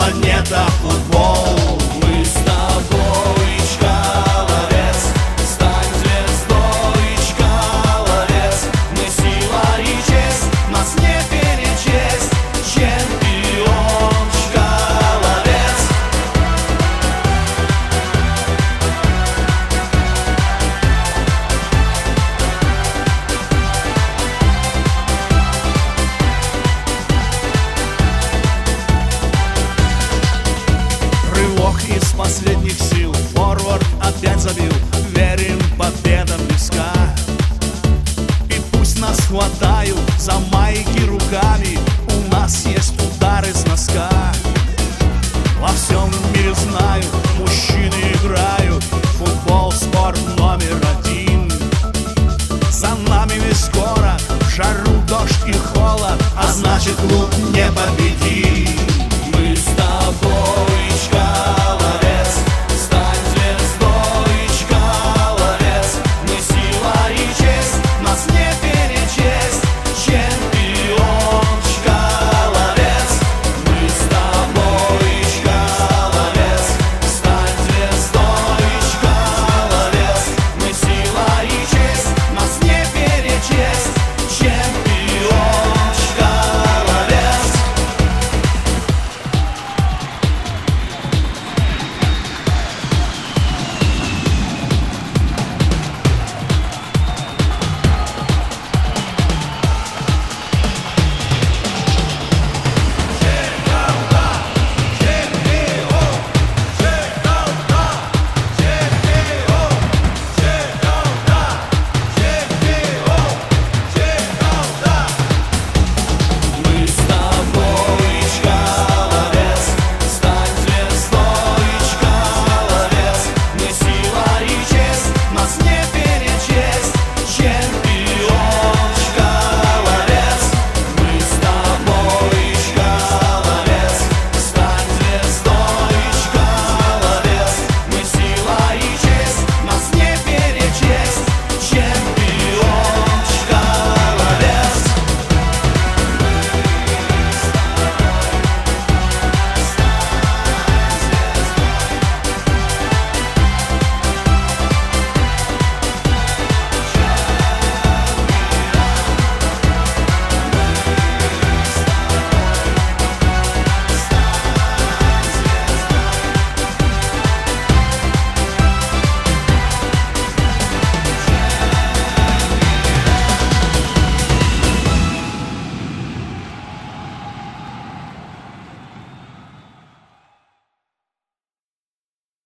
планета футбол. Мы с тобой, Чкаловец, стань звездой, Чкаловец. Мы сила и честь, нас не перечесть, чемпион Чкаловец. Рывок из последних сил, форвард опять забил. Верим победам близка. И пусть нас хватают за майки руками, у нас есть удар из носка. Во всем мире знают, мужчины играют, футбол спорт номер один. За нами весь город, в жару, дождь и холод, а значит клуб непобедим. Мы с тобой,